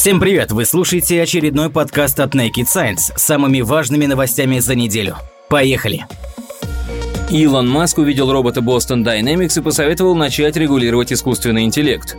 Всем привет! Вы слушаете очередной подкаст от Naked Science с самыми важными новостями за неделю. Поехали! Илон Маск увидел робота Boston Dynamics и посоветовал начать регулировать искусственный интеллект.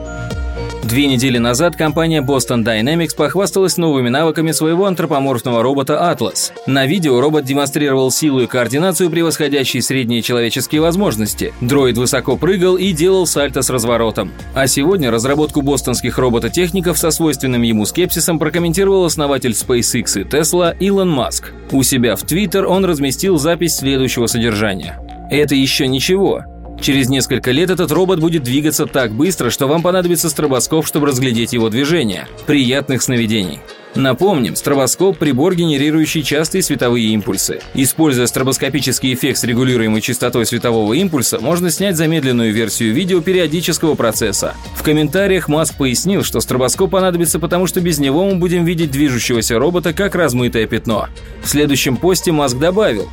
2 недели назад компания Boston Dynamics похвасталась новыми навыками своего антропоморфного робота Atlas. На видео робот демонстрировал силу и координацию, превосходящие средние человеческие возможности. Дроид высоко прыгал и делал сальто с разворотом. А сегодня разработку бостонских робототехников со свойственным ему скепсисом прокомментировал основатель SpaceX и Tesla Илон Маск. У себя в Twitter он разместил запись следующего содержания. «Это еще ничего. Через несколько лет этот робот будет двигаться так быстро, что вам понадобится стробоскоп, чтобы разглядеть его движение. Приятных сновидений». Напомним, стробоскоп – прибор, генерирующий частые световые импульсы. Используя стробоскопический эффект с регулируемой частотой светового импульса, можно снять замедленную версию видео периодического процесса. В комментариях Маск пояснил, что стробоскоп понадобится, потому что без него мы будем видеть движущегося робота как размытое пятно. В следующем посте Маск добавил: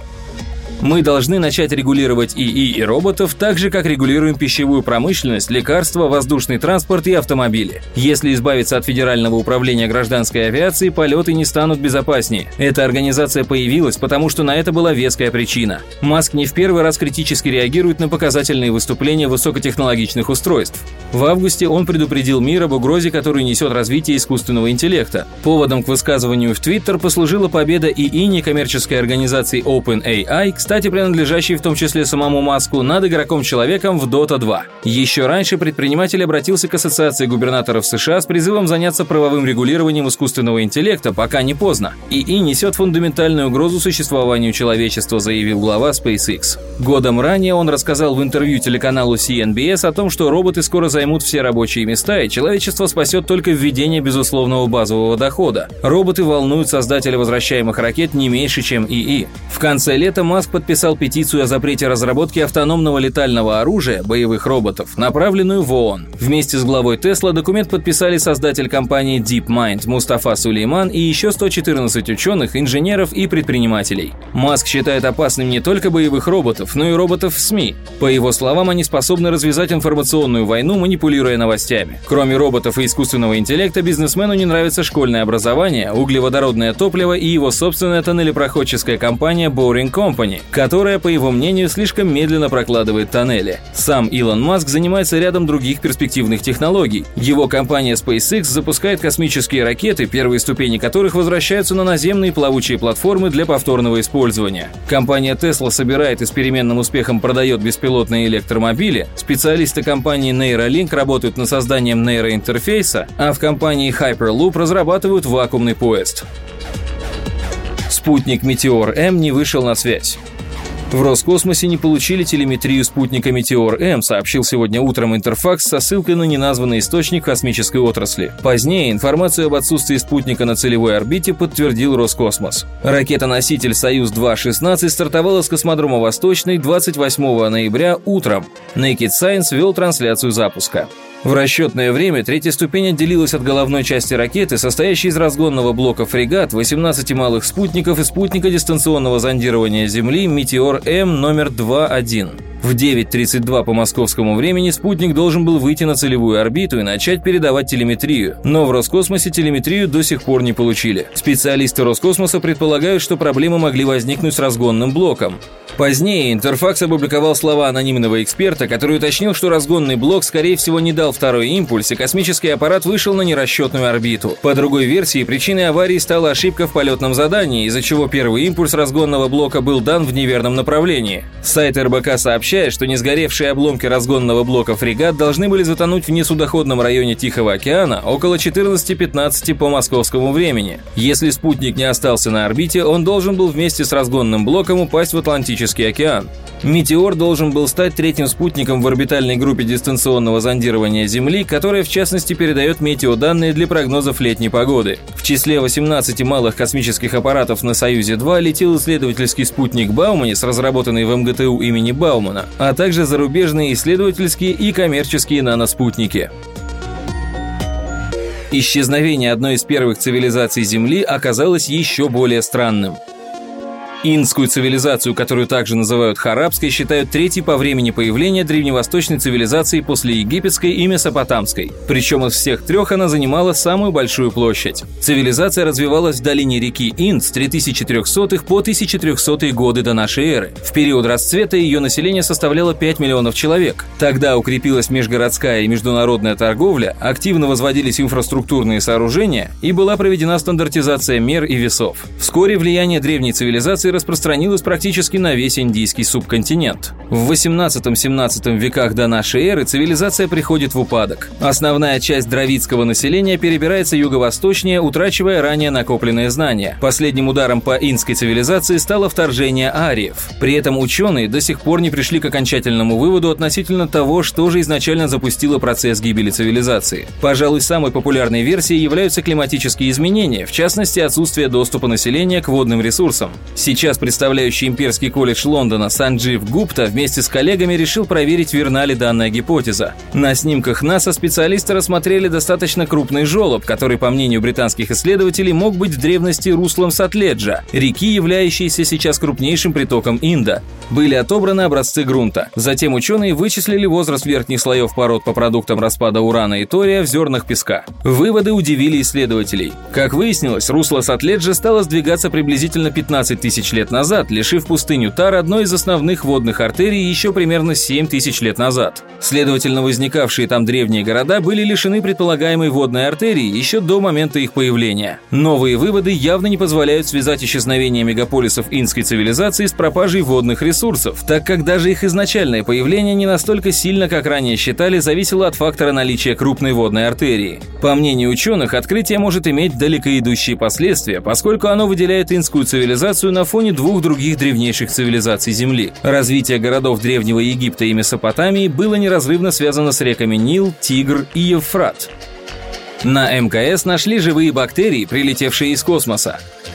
«Мы должны начать регулировать ИИ и роботов так же, как регулируем пищевую промышленность, лекарства, воздушный транспорт и автомобили. Если избавиться от Федерального управления гражданской авиации, полеты не станут безопаснее. Эта организация появилась, потому что на это была веская причина». Маск не в первый раз критически реагирует на показательные выступления высокотехнологичных устройств. В августе он предупредил мир об угрозе, которую несет развитие искусственного интеллекта. Поводом к высказыванию в Twitter послужила победа ИИ некоммерческой организации OpenAI, кстати, принадлежащий в том числе самому Маску, над игроком-человеком в Dota 2. Еще раньше предприниматель обратился к Ассоциации губернаторов США с призывом заняться правовым регулированием искусственного интеллекта, пока не поздно. ИИ несет фундаментальную угрозу существованию человечества, заявил глава SpaceX. Годом ранее он рассказал в интервью телеканалу CNBS о том, что роботы скоро займут все рабочие места, и человечество спасет только введение безусловного базового дохода. Роботы волнуют создателя возвращаемых ракет не меньше, чем ИИ. В конце лета Маск подписал петицию о запрете разработки автономного летального оружия, боевых роботов, направленную в ООН. Вместе с главой Tesla документ подписали создатель компании DeepMind Мустафа Сулейман и еще 114 ученых, инженеров и предпринимателей. Маск считает опасным не только боевых роботов, но и роботов в СМИ. По его словам, они способны развязать информационную войну, манипулируя новостями. Кроме роботов и искусственного интеллекта, бизнесмену не нравится школьное образование, углеводородное топливо и его собственная тоннелепроходческая компания Boring Company, которая, по его мнению, слишком медленно прокладывает тоннели. Сам Илон Маск занимается рядом других перспективных технологий. Его компания SpaceX запускает космические ракеты, первые ступени которых возвращаются на наземные плавучие платформы для повторного использования. Компания Tesla собирает и с переменным успехом продает беспилотные электромобили, специалисты компании Neuralink работают над созданием нейроинтерфейса, а в компании Hyperloop разрабатывают вакуумный поезд. Спутник Метеор-М не вышел на связь. В Роскосмосе не получили телеметрию спутника Метеор-М, сообщил сегодня утром Интерфакс со ссылкой на неназванный источник космической отрасли. Позднее информацию об отсутствии спутника на целевой орбите подтвердил Роскосмос. Ракета-носитель «Союз-2-16» стартовала с космодрома Восточный 28 ноября утром. Naked Science вел трансляцию запуска. В расчетное время третья ступень отделилась от головной части ракеты, состоящей из разгонного блока «Фрегат», 18 малых спутников и спутника дистанционного зондирования Земли «Метеор-М» номер 2-1. В 9:32 по московскому времени спутник должен был выйти на целевую орбиту и начать передавать телеметрию, но в Роскосмосе телеметрию до сих пор не получили. Специалисты Роскосмоса предполагают, что проблемы могли возникнуть с разгонным блоком. Позднее Интерфакс опубликовал слова анонимного эксперта, который уточнил, что разгонный блок, скорее всего, не дал второй импульс, и космический аппарат вышел на нерасчетную орбиту. По другой версии, причиной аварии стала ошибка в полетном задании, из-за чего первый импульс разгонного блока был дан в неверном направлении. Сайт РБК сообщает, что несгоревшие обломки разгонного блока «Фрегат» должны были затонуть в несудоходном районе Тихого океана около 14:15 по московскому времени. Если спутник не остался на орбите, он должен был вместе с разгонным блоком упасть в Атлантический океан. «Метеор» должен был стать третьим спутником в орбитальной группе дистанционного зондирования Земли, которая, в частности, передает метеоданные для прогнозов летней погоды. В числе 18 малых космических аппаратов на «Союзе-2» летел исследовательский спутник «Бауманис», разработанный в МГТУ имени Баумана, а также зарубежные исследовательские и коммерческие наноспутники. Исчезновение одной из первых цивилизаций Земли оказалось еще более странным. Индскую цивилизацию, которую также называют Харапской, считают третьей по времени появления древневосточной цивилизации после египетской и месопотамской. Причем из всех трех она занимала самую большую площадь. Цивилизация развивалась в долине реки Инд с 3300 по 1300 годы до нашей эры. В период расцвета ее население составляло 5 миллионов человек. Тогда укрепилась межгородская и международная торговля, активно возводились инфраструктурные сооружения и была проведена стандартизация мер и весов. Вскоре влияние древней цивилизации распространилась практически на весь индийский субконтинент. В 18-17 веках до нашей эры цивилизация приходит в упадок. Основная часть дравидского населения перебирается юго-восточнее, утрачивая ранее накопленные знания. Последним ударом по индской цивилизации стало вторжение ариев. При этом ученые до сих пор не пришли к окончательному выводу относительно того, что же изначально запустило процесс гибели цивилизации. Пожалуй, самой популярной версией являются климатические изменения, в частности, отсутствие доступа населения к водным ресурсам. Сейчас представляющий имперский колледж Лондона Санджив Гупта вместе с коллегами решил проверить, верна ли данная гипотеза. На снимках НАСА специалисты рассмотрели достаточно крупный желоб, который, по мнению британских исследователей, мог быть в древности руслом Сатледжа, реки, являющейся сейчас крупнейшим притоком Инда. Были отобраны образцы грунта. Затем ученые вычислили возраст верхних слоев пород по продуктам распада урана и тория в зернах песка. Выводы удивили исследователей. Как выяснилось, русло Сатледжа стало сдвигаться приблизительно 15 тысяч лет назад, лишив пустыню Тар одной из основных водных артерий еще примерно 7 тысяч лет назад. Следовательно, возникавшие там древние города были лишены предполагаемой водной артерии еще до момента их появления. Новые выводы явно не позволяют связать исчезновение мегаполисов индской цивилизации с пропажей водных ресурсов, так как даже их изначальное появление не настолько сильно, как ранее считали, зависело от фактора наличия крупной водной артерии. По мнению ученых, открытие может иметь далекоидущие последствия, поскольку оно выделяет индскую цивилизацию на фоне двух других древнейших цивилизаций Земли. Развитие городов Древнего Египта и Месопотамии было неразрывно связано с реками Нил, Тигр и Евфрат. На МКС нашли живые бактерии, прилетевшие из космоса.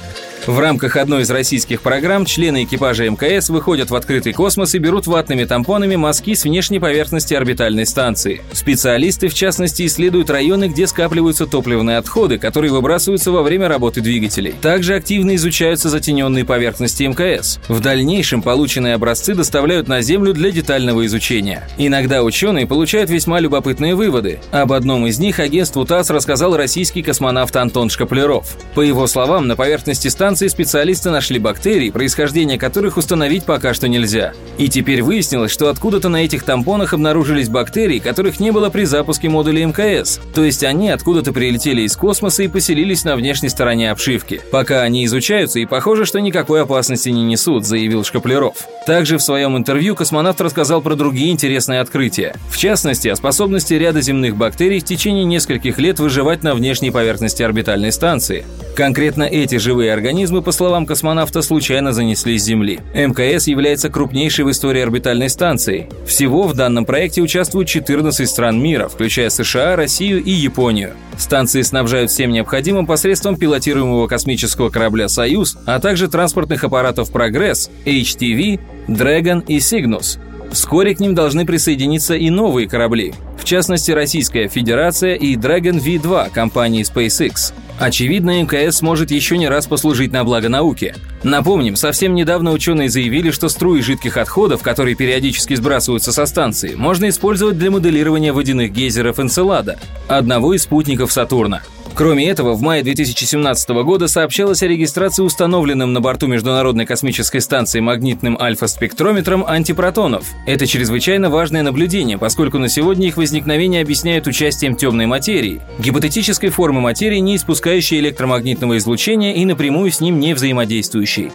В рамках одной из российских программ члены экипажа МКС выходят в открытый космос и берут ватными тампонами мазки с внешней поверхности орбитальной станции. Специалисты, в частности, исследуют районы, где скапливаются топливные отходы, которые выбрасываются во время работы двигателей. Также активно изучаются затененные поверхности МКС. В дальнейшем полученные образцы доставляют на Землю для детального изучения. Иногда ученые получают весьма любопытные выводы. Об одном из них агентству ТАСС рассказал российский космонавт Антон Шкапляров. По его словам, на поверхности станции специалисты нашли бактерии, происхождение которых установить пока что нельзя. И теперь выяснилось, что откуда-то на этих тампонах обнаружились бактерии, которых не было при запуске модуля МКС. То есть они откуда-то прилетели из космоса и поселились на внешней стороне обшивки. Пока они изучаются, и похоже, что никакой опасности не несут, заявил Шкапляров. Также в своем интервью космонавт рассказал про другие интересные открытия. В частности, о способности ряда земных бактерий в течение нескольких лет выживать на внешней поверхности орбитальной станции. Конкретно эти живые организмы, по словам космонавта, случайно занесли с Земли. МКС является крупнейшей в истории орбитальной станцией. Всего в данном проекте участвуют 14 стран мира, включая США, Россию и Японию. Станции снабжают всем необходимым посредством пилотируемого космического корабля «Союз», а также транспортных аппаратов «Прогресс», HTV, Dragon и Cygnus. Вскоре к ним должны присоединиться и новые корабли, в частности Российская Федерация и Dragon V2 компании SpaceX. Очевидно, МКС сможет еще не раз послужить на благо науки. Напомним, совсем недавно ученые заявили, что струи жидких отходов, которые периодически сбрасываются со станции, можно использовать для моделирования водяных гейзеров Энцелада, одного из спутников Сатурна. Кроме этого, в мае 2017 года сообщалось о регистрации установленным на борту Международной космической станции магнитным альфа-спектрометром антипротонов. Это чрезвычайно важное наблюдение, поскольку на сегодня их возникновение объясняют участием темной материи, гипотетической формы материи, не испускающей электромагнитного излучения и напрямую с ним не взаимодействующей.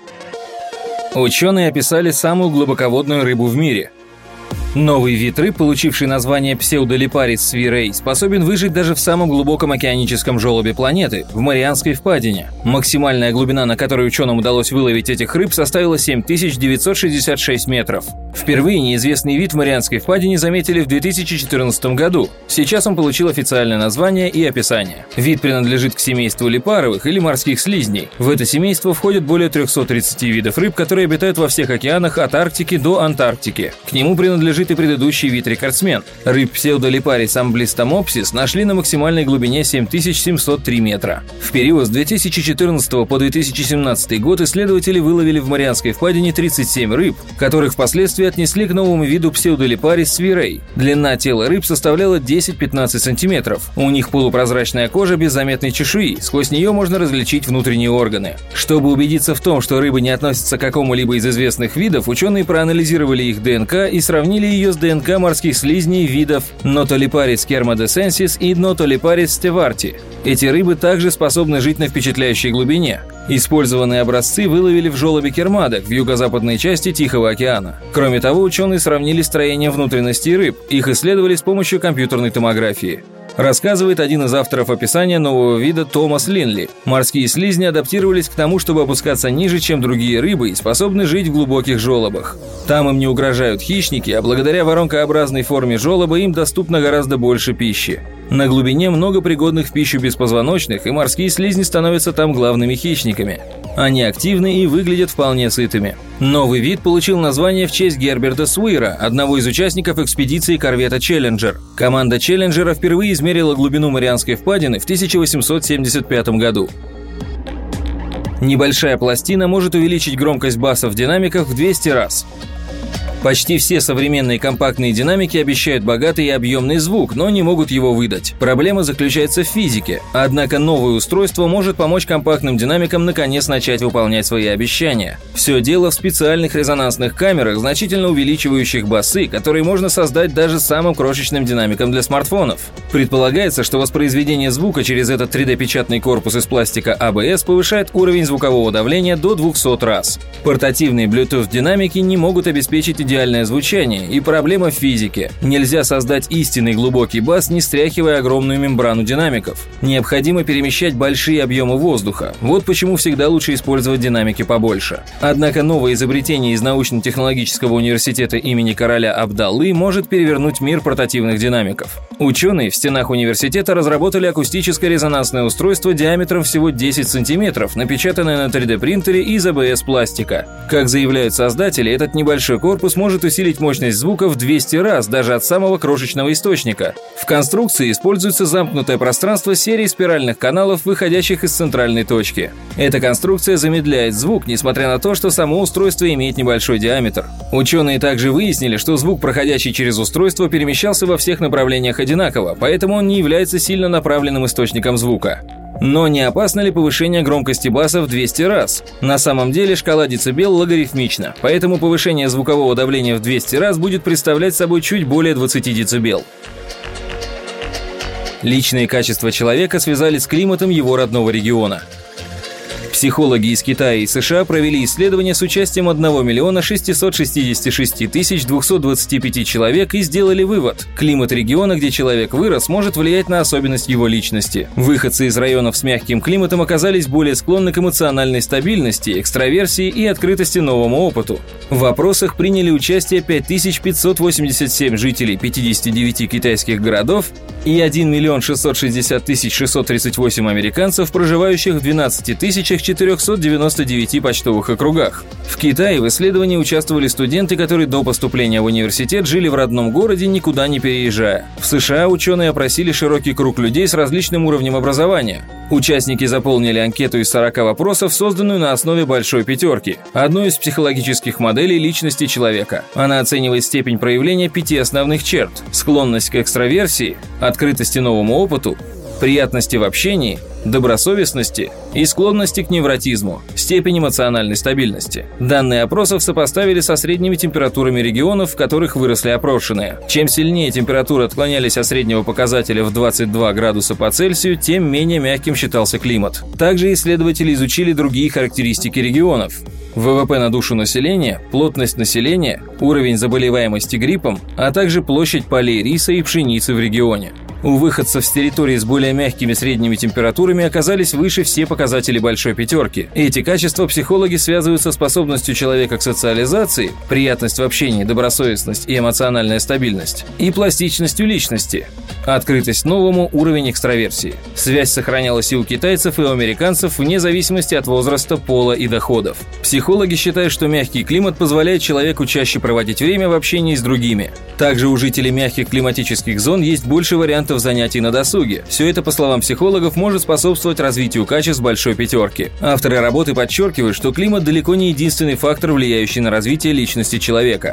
Ученые описали самую глубоководную рыбу в мире. Новый вид рыб, получивший название псевдолипарис свирей, способен выжить даже в самом глубоком океаническом желобе планеты, в Марианской впадине. Максимальная глубина, на которой ученым удалось выловить этих рыб, составила 7966 метров. Впервые неизвестный вид в Марианской впадине заметили в 2014 году. Сейчас он получил официальное название и описание. Вид принадлежит к семейству липаровых или морских слизней. В это семейство входят более 330 видов рыб, которые обитают во всех океанах от Арктики до Антарктики. К нему принадлежит принадлежит и предыдущий вид-рекордсмен. Рыб псевдолипарис амблистомопсис нашли на максимальной глубине 7703 метра. В период с 2014 по 2017 год исследователи выловили в Марианской впадине 37 рыб, которых впоследствии отнесли к новому виду псевдолипарис свирей. Длина тела рыб составляла 10-15 сантиметров. У них полупрозрачная кожа без заметной чешуи, сквозь нее можно различить внутренние органы. Чтобы убедиться в том, что рыбы не относятся к какому-либо из известных видов, ученые проанализировали их ДНК и сравнили ее с ДНК морских слизней видов Notoliparis kermadescensis и Notoliparis stevarti. Эти рыбы также способны жить на впечатляющей глубине. Использованные образцы выловили в желобе кермадок в юго-западной части Тихого океана. Кроме того, ученые сравнили строение внутренностей рыб, их исследовали с помощью компьютерной томографии. Рассказывает один из авторов описания нового вида Томас Линли. Морские слизни адаптировались к тому, чтобы опускаться ниже, чем другие рыбы, и способны жить в глубоких желобах. Там им не угрожают хищники, а благодаря воронкообразной форме желоба им доступно гораздо больше пищи. На глубине много пригодных в пищу беспозвоночных, и морские слизни становятся там главными хищниками. Они активны и выглядят вполне сытыми. Новый вид получил название в честь Герберта Суира, одного из участников экспедиции корвета «Челленджер». Команда «Челленджера» впервые измерила глубину Марианской впадины в 1875 году. Небольшая пластина может увеличить громкость баса в динамиках в 200 раз. Почти все современные компактные динамики обещают богатый и объемный звук, но не могут его выдать. Проблема заключается в физике. Однако новое устройство может помочь компактным динамикам наконец начать выполнять свои обещания. Все дело в специальных резонансных камерах, значительно увеличивающих басы, которые можно создать даже самым крошечным динамиком для смартфонов. Предполагается, что воспроизведение звука через этот 3D-печатный корпус из пластика ABS повышает уровень звукового давления до 200 раз. Портативные Bluetooth-динамики не могут обеспечить идеальное звучание, и проблема в физике. Нельзя создать истинный глубокий бас, не стряхивая огромную мембрану динамиков. Необходимо перемещать большие объемы воздуха. Вот почему всегда лучше использовать динамики побольше. Однако новое изобретение из научно-технологического университета имени короля Абдаллы может перевернуть мир портативных динамиков. Ученые в стенах университета разработали акустическое резонансное устройство диаметром всего 10 сантиметров, напечатанное на 3D-принтере из ABS-пластика. Как заявляют создатели, этот небольшой корпус может усилить мощность звука в 200 раз, даже от самого крошечного источника. В конструкции используется замкнутое пространство серии спиральных каналов, выходящих из центральной точки. Эта конструкция замедляет звук, несмотря на то, что само устройство имеет небольшой диаметр. Ученые также выяснили, что звук, проходящий через устройство, перемещался во всех направлениях одинаково, поэтому он не является сильно направленным источником звука. Но не опасно ли повышение громкости баса в 200 раз? На самом деле шкала децибел логарифмична, поэтому повышение звукового давления в 200 раз будет представлять собой чуть более 20 децибел. Личные качества человека связали с климатом его родного региона. Психологи из Китая и США провели исследование с участием 1 666 225 человек и сделали вывод: климат региона, где человек вырос, может влиять на особенность его личности. Выходцы из районов с мягким климатом оказались более склонны к эмоциональной стабильности, экстраверсии и открытости новому опыту. В опросах приняли участие 5587 жителей 59 китайских городов и 1 660 638 американцев, проживающих в 12 499 почтовых округах. В Китае в исследовании участвовали студенты, которые до поступления в университет жили в родном городе, никуда не переезжая. В США ученые опросили широкий круг людей с различным уровнем образования. Участники заполнили анкету из 40 вопросов, созданную на основе большой пятерки, одной из психологических моделей личности человека. Она оценивает степень проявления 5 основных черт: склонность к экстраверсии, открытости новому опыту, приятности в общении, добросовестности и склонности к невротизму, степень эмоциональной стабильности. Данные опросов сопоставили со средними температурами регионов, в которых выросли опрошенные. Чем сильнее температуры отклонялись от среднего показателя в 22 градуса по Цельсию, тем менее мягким считался климат. Также исследователи изучили другие характеристики регионов: ВВП на душу населения, плотность населения, уровень заболеваемости гриппом, а также площадь полей риса и пшеницы в регионе. У выходцев с территории с более мягкими средними температурами оказались выше все показатели большой пятерки. Эти качества психологи связывают со способностью человека к социализации, приятность в общении, добросовестность и эмоциональная стабильность, и пластичностью личности. Открытость новому, уровень экстраверсии. Связь сохранялась и у китайцев, и у американцев вне зависимости от возраста, пола и доходов. Психологи считают, что мягкий климат позволяет человеку чаще проводить время в общении с другими. Также у жителей мягких климатических зон есть больше вариантов занятий на досуге. Все это, по словам психологов, может способствовать развитию качеств большой пятерки. Авторы работы подчеркивают, что климат далеко не единственный фактор, влияющий на развитие личности человека.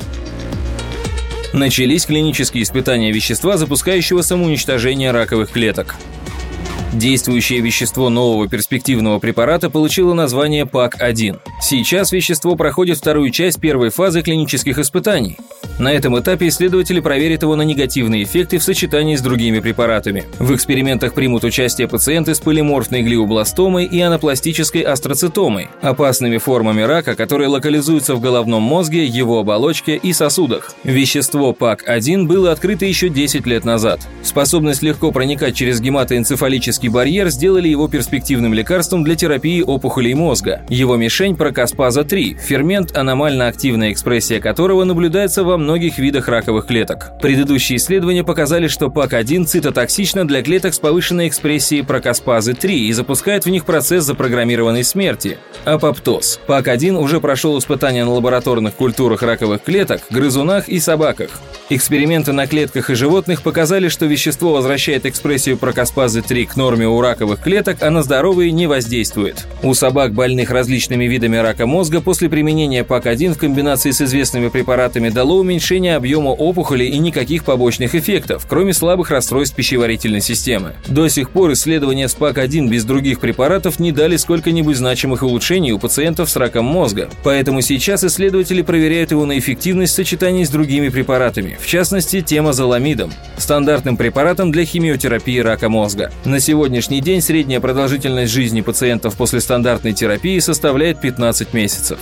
Начались клинические испытания вещества, запускающего самоуничтожение раковых клеток. Действующее вещество нового перспективного препарата получило название ПАК-1. Сейчас вещество проходит вторую часть первой фазы клинических испытаний. На этом этапе исследователи проверят его на негативные эффекты в сочетании с другими препаратами. В экспериментах примут участие пациенты с полиморфной глиобластомой и анапластической астроцитомой, опасными формами рака, которые локализуются в головном мозге, его оболочке и сосудах. Вещество ПАК-1 было открыто еще 10 лет назад. Способность легко проникать через гематоэнцефалический барьер сделали его перспективным лекарством для терапии опухолей мозга. Его мишень – прокаспаза-3, фермент, аномально активная экспрессия которого наблюдается во многих видах раковых клеток. Предыдущие исследования показали, что ПАК-1 цитотоксична для клеток с повышенной экспрессией прокаспазы-3 и запускает в них процесс запрограммированной смерти – апоптоз. ПАК-1 уже прошел испытания на лабораторных культурах раковых клеток, грызунах и собаках. Эксперименты на клетках и животных показали, что вещество возвращает экспрессию прокаспазы-3 к норме у раковых клеток, а на здоровые не воздействует. У собак, больных различными видами рака мозга, после применения ПАК-1 в комбинации с известными препаратами дало уменьшение объема опухолей и никаких побочных эффектов, кроме слабых расстройств пищеварительной системы. До сих пор исследования с ПАК-1 без других препаратов не дали сколько-нибудь значимых улучшений у пациентов с раком мозга, поэтому сейчас исследователи проверяют его на эффективность в сочетании с другими препаратами, в частности, темозоламидом, стандартным препаратом для химиотерапии рака мозга. На сегодняшний день средняя продолжительность жизни пациентов после стандартной терапии составляет 15 месяцев.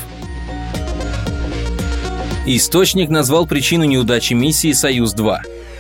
Источник назвал причину неудачи миссии «Союз-2».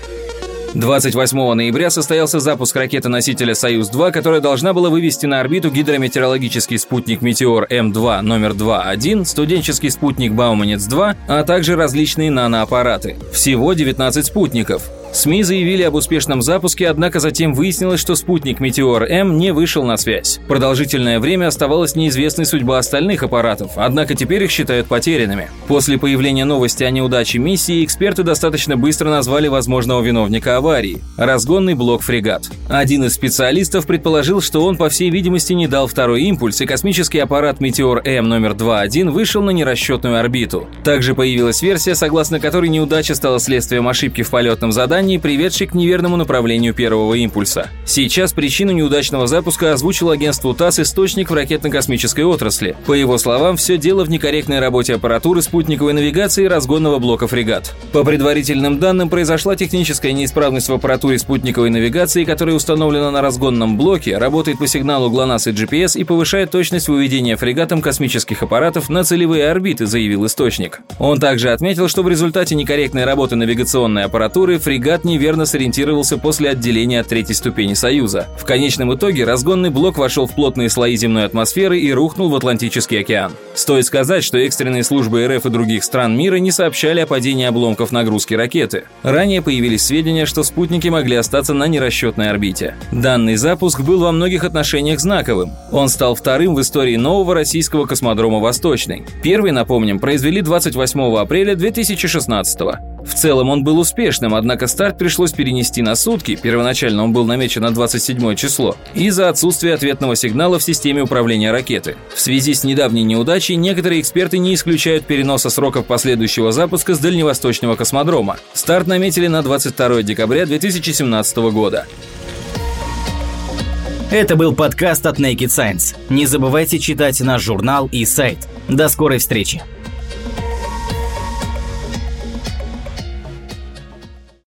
28 ноября состоялся запуск ракеты-носителя «Союз-2», которая должна была вывести на орбиту гидрометеорологический спутник «Метеор М2» номер 2.1, студенческий спутник «Бауманец-2», а также различные наноаппараты. Всего 19 спутников. СМИ заявили об успешном запуске, однако затем выяснилось, что спутник «Метеор-М» не вышел на связь. Продолжительное время оставалась неизвестной судьба остальных аппаратов, однако теперь их считают потерянными. После появления новости о неудаче миссии эксперты достаточно быстро назвали возможного виновника аварии – разгонный блок «Фрегат». Один из специалистов предположил, что он, по всей видимости, не дал второй импульс, и космический аппарат «Метеор-М» номер 2.1 вышел на нерасчетную орбиту. Также появилась версия, согласно которой неудача стала следствием ошибки в полетном задании, приведший к неверному направлению первого импульса. Сейчас причину неудачного запуска озвучил агентству ТАСС источник в ракетно-космической отрасли. По его словам, все дело в некорректной работе аппаратуры спутниковой навигации и разгонного блока «Фрегат». По предварительным данным, произошла техническая неисправность в аппаратуре спутниковой навигации, которая установлена на разгонном блоке, работает по сигналу ГЛОНАСС и GPS и повышает точность выведения фрегатом космических аппаратов на целевые орбиты, заявил источник. Он также отметил, что в результате некорректной работы навигационной аппаратуры фрегат неверно сориентировался после отделения от третьей ступени Союза. В конечном итоге разгонный блок вошел в плотные слои земной атмосферы и рухнул в Атлантический океан. Стоит сказать, что экстренные службы РФ и других стран мира не сообщали о падении обломков нагрузки ракеты. Ранее появились сведения, что спутники могли остаться на нерасчетной орбите. Данный запуск был во многих отношениях знаковым. Он стал вторым в истории нового российского космодрома «Восточный». Первый, напомним, произвели 28 апреля 2016 года. В целом он был успешным, однако старт пришлось перенести на сутки, первоначально он был намечен на 27 число, из-за отсутствия ответного сигнала в системе управления ракеты. В связи с недавней неудачей некоторые эксперты не исключают переноса сроков последующего запуска с дальневосточного космодрома. Старт наметили на 22 декабря 2017 года. Это был подкаст от Naked Science. Не забывайте читать наш журнал и сайт. До скорой встречи!